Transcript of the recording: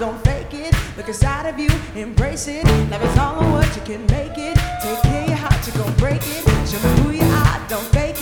don't fake it. Look inside of you, embrace it. Love is all on what you can make it. Take care of your heart, you gon' break it. Show me who you are, don't fake it.